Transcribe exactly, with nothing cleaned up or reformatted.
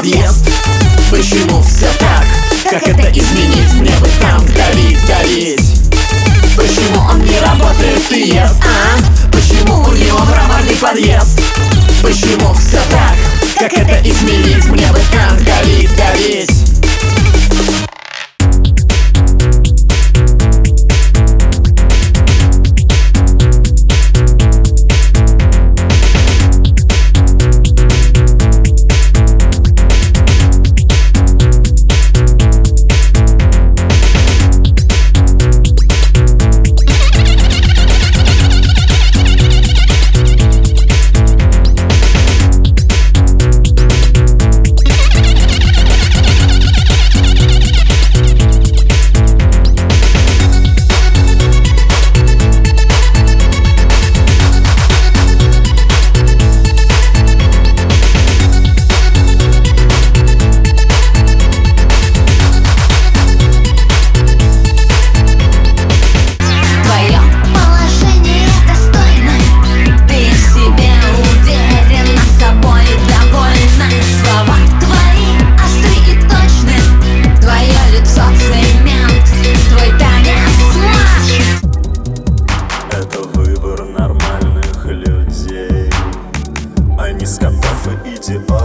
подъезд. Почему все так? Как это изменить? Мне бы там давить, давить. Почему он не работает и ест, а? Почему у него мраморный подъезд? Почему все так? Как это изменить? Мне бы там давить, давить. Нормальных людей, а не скотов и идиотов.